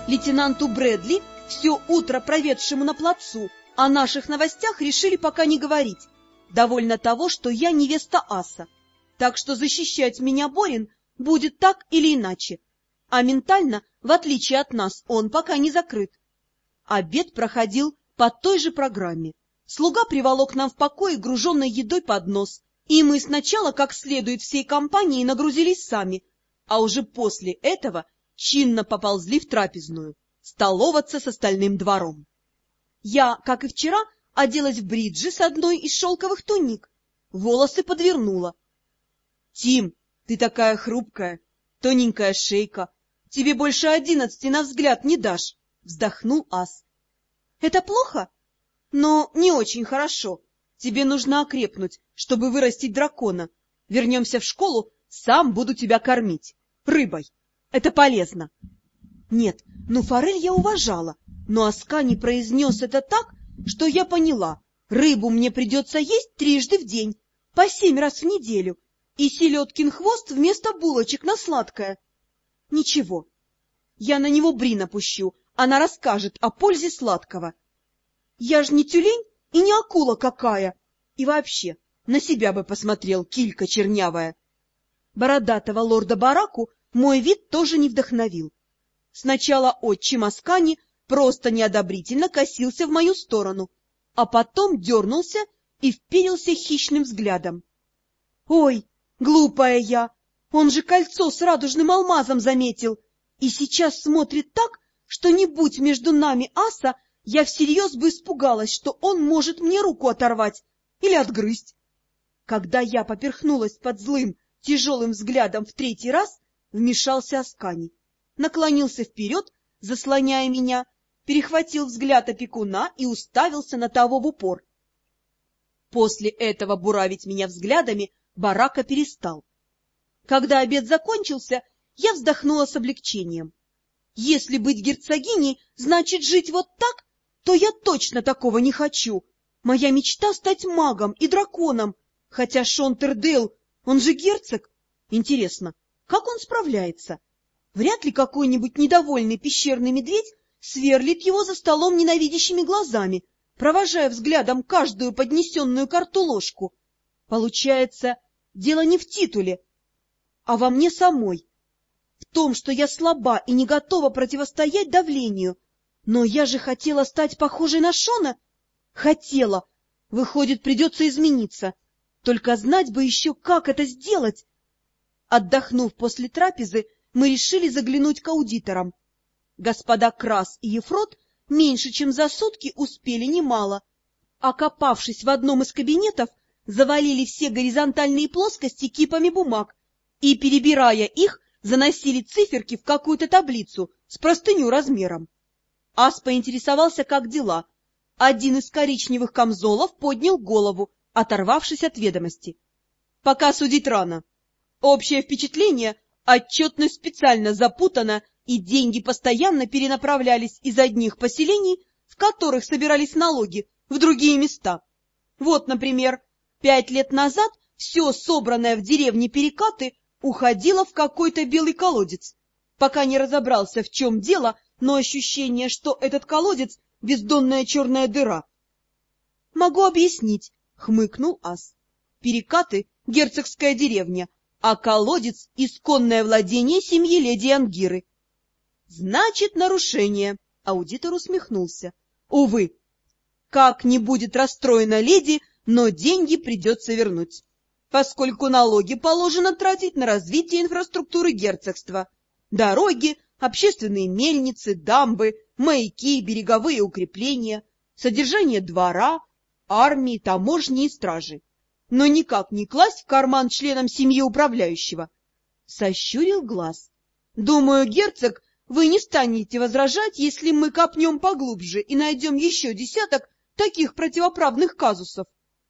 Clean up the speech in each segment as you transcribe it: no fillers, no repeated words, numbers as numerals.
Лейтенанту Брэдли, все утро проведшему на плацу, о наших новостях решили пока не говорить. Довольно того, что я невеста аса. Так что защищать меня Борин будет так или иначе. А ментально, в отличие от нас, он пока не закрыт. Обед проходил по той же программе. Слуга приволок нам в покое груженной едой поднос, и мы сначала как следует всей компанией нагрузились сами, а уже после этого чинно поползли в трапезную, столоваться с остальным двором. Я, как и вчера, оделась в бриджи с одной из шелковых туник, волосы подвернула. — Тим, ты такая хрупкая, тоненькая шейка, тебе больше 11 на взгляд не дашь, — вздохнул ас. — Это плохо? Но не очень хорошо. Тебе нужно окрепнуть, чтобы вырастить дракона. Вернемся в школу, сам буду тебя кормить. Рыбой. Это полезно. Нет, ну форель я уважала, но Аскани произнес это так, что я поняла. Рыбу мне придется есть 3 раза в день, по 7 раз в неделю, и селедкин хвост вместо булочек на сладкое. Ничего, я на него Бри напущу, она расскажет о пользе сладкого. Я ж не тюлень и не акула какая. И вообще, на себя бы посмотрел, килька чернявая. Бородатого лорда Бараку мой вид тоже не вдохновил. Сначала отчим Аскани просто неодобрительно косился в мою сторону, а потом дернулся и вперился хищным взглядом. Ой, глупая я! Он же кольцо с радужным алмазом заметил, и сейчас смотрит так, что не будь между нами аса, я всерьез бы испугалась, что он может мне руку оторвать или отгрызть. Когда я поперхнулась под злым, тяжелым взглядом в 3-й раз, вмешался Аскани, наклонился вперед, заслоняя меня, перехватил взгляд опекуна и уставился на того в упор. После этого буравить меня взглядами Барака перестал. Когда обед закончился, я вздохнула с облегчением. Если быть герцогиней, значит жить вот так, то я точно такого не хочу. Моя мечта — стать магом и драконом, хотя Шон Тердейл, он же герцог. Интересно, как он справляется? Вряд ли какой-нибудь недовольный пещерный медведь сверлит его за столом ненавидящими глазами, провожая взглядом каждую поднесенную ко рту ложку. Получается, дело не в титуле, а во мне самой. В том, что я слаба и не готова противостоять давлению. Но я же хотела стать похожей на Шона. Хотела. Выходит, придется измениться. Только знать бы еще, как это сделать. Отдохнув после трапезы, мы решили заглянуть к аудиторам. Господа Крас и Ефрот меньше чем за сутки успели немало. Окопавшись в одном из кабинетов, завалили все горизонтальные плоскости кипами бумаг и, перебирая их, заносили циферки в какую-то таблицу с простыню размером. Ас поинтересовался, как дела. Один из коричневых камзолов поднял голову, оторвавшись от ведомости. Пока судить рано. Общее впечатление — отчетность специально запутана, и деньги постоянно перенаправлялись из одних поселений, в которых собирались налоги, в другие места. Вот, например, 5 лет назад все собранное в деревне Перекаты уходило в какой-то белый колодец. Пока не разобрался, в чем дело, но ощущение, что этот колодец — бездонная черная дыра. — Могу объяснить, — хмыкнул ас. Перекаты — герцогская деревня, а колодец — исконное владение семьи леди Ангиры. — Значит, нарушение, — аудитор усмехнулся. — Увы, как не будет расстроена леди, но деньги придется вернуть, поскольку налоги положено тратить на развитие инфраструктуры герцогства. Дороги, общественные мельницы, дамбы, маяки, береговые укрепления, содержание двора, армии, таможни и стражи. Но никак не класть в карман членам семьи управляющего. Сощурил глаз. Думаю, герцог, вы не станете возражать, если мы копнем поглубже и найдем еще десяток таких противоправных казусов.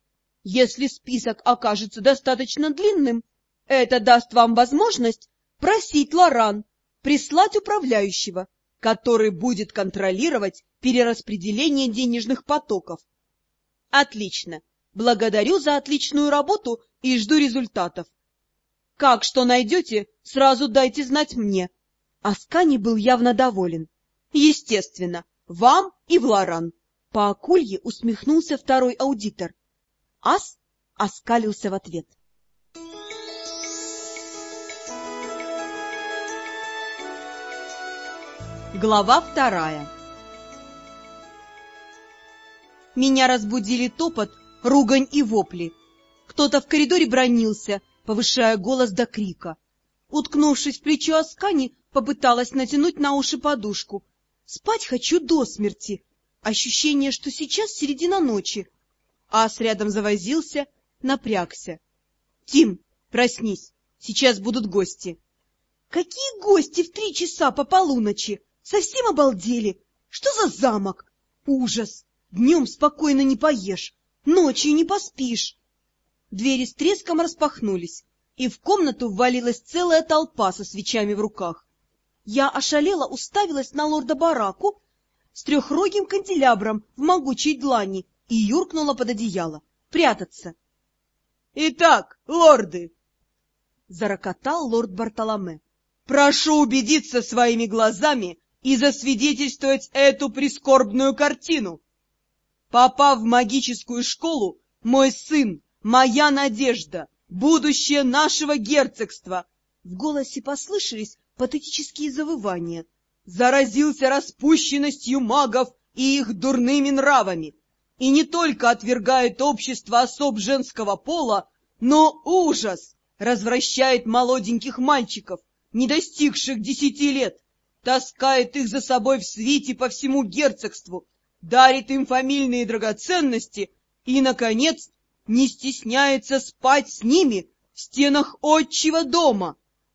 Если список окажется достаточно длинным, это даст вам возможность просить Лоран прислать управляющего, который будет контролировать перераспределение денежных потоков. Отлично. Благодарю за отличную работу и жду результатов. Как что найдете, сразу дайте знать мне. Аскани был явно доволен. Естественно, вам и в Лоран. По акулье усмехнулся второй аудитор. Ас оскалился в ответ. Глава 2. Меня разбудили топот, ругань и вопли. Кто-то в коридоре бранился, повышая голос до крика. Уткнувшись в плечо Аскани, попыталась натянуть на уши подушку. Спать хочу до смерти. Ощущение, что сейчас середина ночи. Ас рядом завозился, напрягся. — Тим, проснись, сейчас будут гости. — Какие гости в 3 часа по полуночи? Совсем обалдели? Что за замок? Ужас! Днем спокойно не поешь, ночью не поспишь. Двери с треском распахнулись, и в комнату ввалилась целая толпа со свечами в руках. Я ошалела уставилась на лорда Бараку с трехрогим канделябром в могучей длани и юркнула под одеяло. Прятаться. — Итак, лорды! — зарокотал лорд Бартоломе. — Прошу убедиться своими глазами и засвидетельствовать эту прискорбную картину. Попав в магическую школу, мой сын, моя надежда, будущее нашего герцогства, в голосе послышались патетические завывания, заразился распущенностью магов и их дурными нравами, и не только отвергает общество особ женского пола, но ужас развращает молоденьких мальчиков, не достигших 10 лет, таскает их за собой в свите по всему герцогству, дарит им фамильные драгоценности и, наконец, не стесняется спать с ними в стенах отчего дома.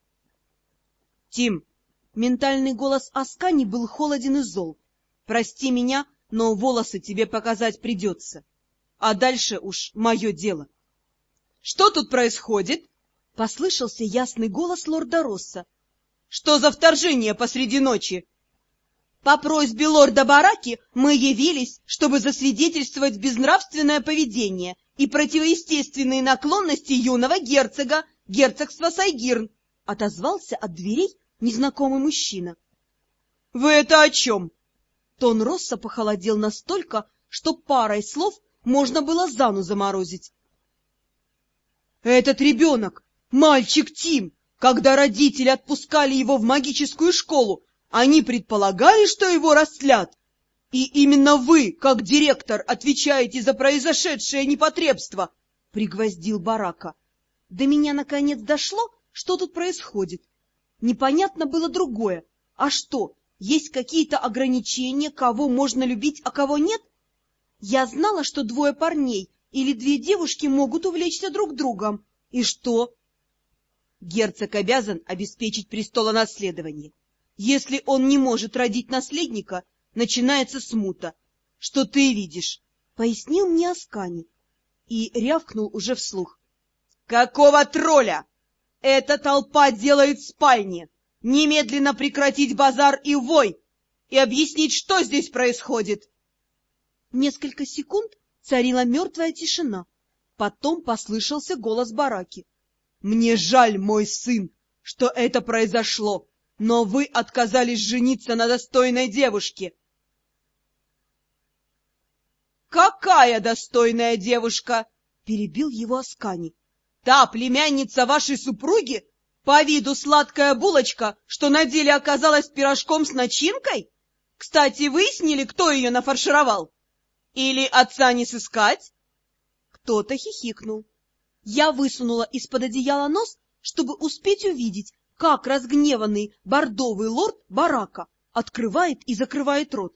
Тим, ментальный голос Аскани был холоден и зол. Прости меня, но волосы тебе показать придется. А дальше уж мое дело. Что тут происходит? Послышался ясный голос лорда Росса. Что за вторжение посреди ночи? По просьбе лорда Бараки мы явились, чтобы засвидетельствовать безнравственное поведение и противоестественные наклонности юного герцога, герцогства Сайгирн, — отозвался от дверей незнакомый мужчина. — Вы это о чем? Тон Росса похолодел настолько, что парой слов можно было Зану заморозить. — Этот ребенок, мальчик Тим, когда родители отпускали его в магическую школу, они предполагали, что его растлят. И именно вы, как директор, отвечаете за произошедшее непотребство, — пригвоздил Барака. До меня наконец дошло, что тут происходит. Непонятно было другое. А что, есть какие-то ограничения, кого можно любить, а кого нет? Я знала, что 2 парней или 2 девушки могут увлечься друг другом. И что? Герцог обязан обеспечить престолонаследование. Если он не может родить наследника, начинается смута. Что ты видишь? — пояснил мне Аскани и рявкнул уже вслух. — Какого тролля? Эта толпа делает в спальне. Немедленно прекратить базар и вой и объяснить, что здесь происходит. Несколько секунд царила мертвая тишина. Потом послышался голос Бараки. — Мне жаль, мой сын, что это произошло. Но вы отказались жениться на достойной девушке. — Какая достойная девушка? — перебил его Аскани. — Та племянница вашей супруги? По виду сладкая булочка, что на деле оказалась пирожком с начинкой? Кстати, выяснили, кто ее нафаршировал? Или отца не сыскать? Кто-то хихикнул. Я высунула из-под одеяла нос, чтобы успеть увидеть, как разгневанный бордовый лорд Барака открывает и закрывает рот.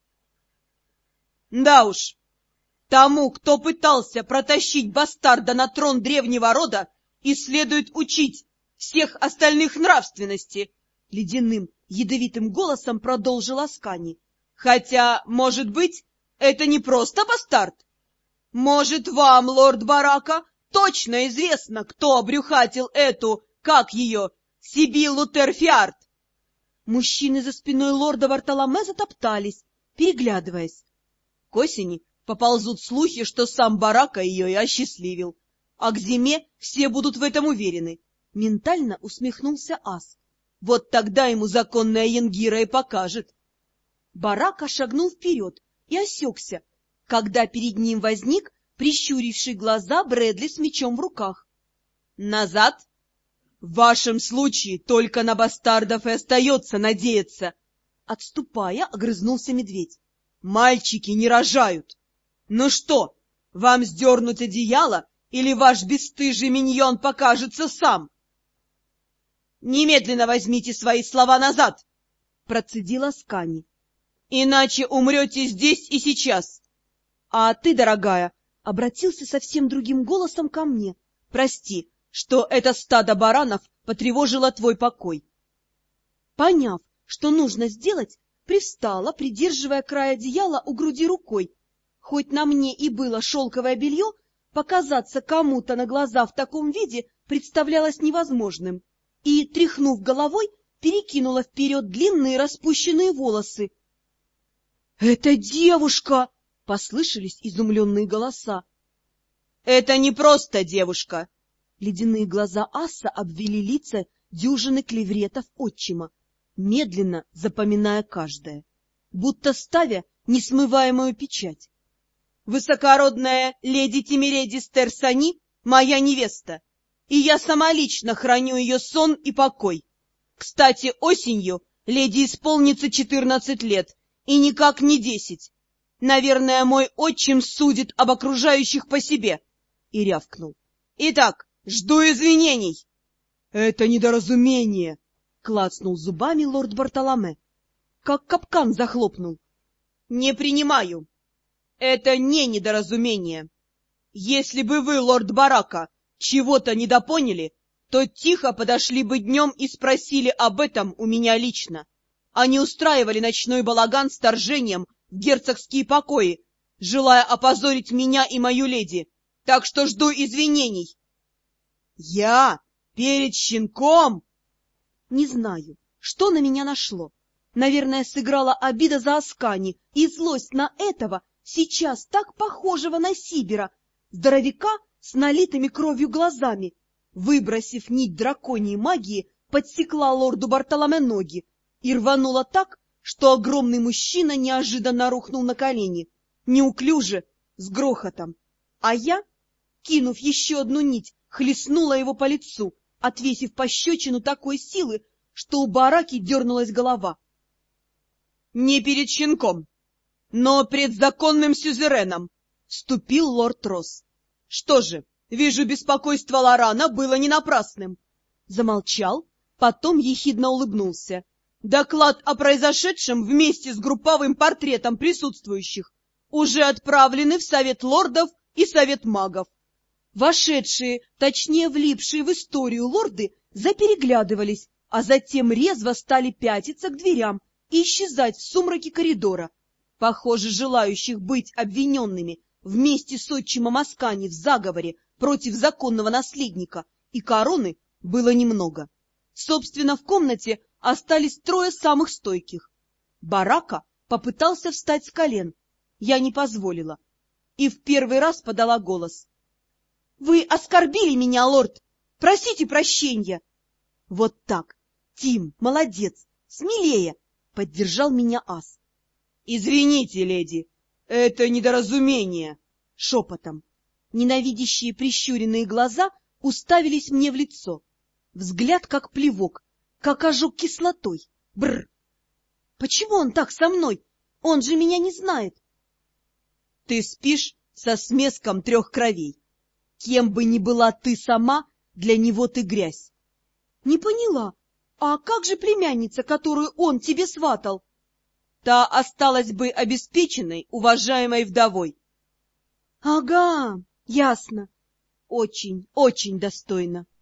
Да уж, тому, кто пытался протащить бастарда на трон древнего рода, и следует учить всех остальных нравственности, — ледяным, ядовитым голосом продолжил Аскани. Хотя, может быть, это не просто бастард? Может, вам, лорд Барака, точно известно, кто обрюхатил эту, как ее, Сибиллу Терфиард? Мужчины за спиной лорда Бартоломе затоптались, переглядываясь. К осени поползут слухи, что сам Барака ее и осчастливил, а к зиме все будут в этом уверены. Ментально усмехнулся Ас. Вот тогда ему законная Янгира и покажет. Барака шагнул вперед и осекся, когда перед ним возник прищуривший глаза Брэдли с мечом в руках. «Назад! В вашем случае только на бастардов и остается надеяться!» Отступая, огрызнулся медведь. «Мальчики не рожают! Ну что, вам сдернуть одеяло, или ваш бесстыжий миньон покажется сам?» «Немедленно возьмите свои слова назад!» — процедила Скани. «Иначе умрете здесь и сейчас!» «А ты, дорогая!» — обратился совсем другим голосом ко мне. «Прости, что это стадо баранов потревожило твой покой». Поняв, что нужно сделать, привстала, придерживая край одеяла у груди рукой. Хоть на мне и было шелковое белье, показаться кому-то на глаза в таком виде представлялось невозможным, и, тряхнув головой, перекинула вперед длинные распущенные волосы. — Это девушка! — послышались изумленные голоса. — Это не просто девушка! Ледяные глаза аса обвели лица дюжины клевретов отчима, медленно запоминая каждое, будто ставя несмываемую печать. «Высокородная леди Тимиреди Стерсани — моя невеста, и я сама лично храню ее сон и покой. Кстати, осенью леди исполнится 14 лет, и никак не 10. Наверное, мой отчим судит об окружающих по себе». И рявкнул. «Итак, жду извинений». «Это недоразумение», — клацнул зубами лорд Бартоломе. Как капкан захлопнул. «Не принимаю. Это не недоразумение. Если бы вы, лорд Барака, чего-то недопоняли, то тихо подошли бы днем и спросили об этом у меня лично, а не устраивали ночной балаган с вторжением в герцогские покои, желая опозорить меня и мою леди. Так что жду извинений». «Я? Перед щенком?» Не знаю, что на меня нашло. Наверное, сыграла обида за Аскани и злость на этого, сейчас так похожего на Сибира, здоровяка с налитыми кровью глазами. Выбросив нить драконьей магии, подсекла лорду Бартоломе ноги и рванула так, что огромный мужчина неожиданно рухнул на колени, неуклюже, с грохотом. А я, кинув еще одну нить, хлестнула его по лицу, отвесив пощечину такой силы, что у Бараки дернулась голова. «Не перед щенком, но пред законным сюзереном», — вступил лорд Росс. «Что же, вижу, беспокойство Лорана было не напрасным». Замолчал, потом ехидно улыбнулся. «Доклад о произошедшем вместе с групповым портретом присутствующих уже отправлены в Совет лордов и Совет магов». Вошедшие, точнее влипшие в историю лорды, запереглядывались, а затем резво стали пятиться к дверям и исчезать в сумраке коридора. Похоже, желающих быть обвиненными вместе с отчимом Аскани в заговоре против законного наследника и короны было немного. Собственно, в комнате остались трое самых стойких. Барака попытался встать с колен. Я не позволила. И в первый раз подала голос. — Вы оскорбили меня, лорд! Просите прощения! — Вот так. Тим, молодец, смелее! — поддержал меня ас. — Извините, леди, это недоразумение! — шепотом. Ненавидящие прищуренные глаза уставились мне в лицо. Взгляд как плевок, как ожог кислотой. Бррр! Почему он так со мной? Он же меня не знает. — Ты спишь со смеском 3 кровей. Кем бы ни была ты сама, для него ты грязь. — Не поняла. А как же племянница, которую он тебе сватал? — Та осталась бы обеспеченной, уважаемой вдовой. — Ага, ясно. Очень, очень достойно.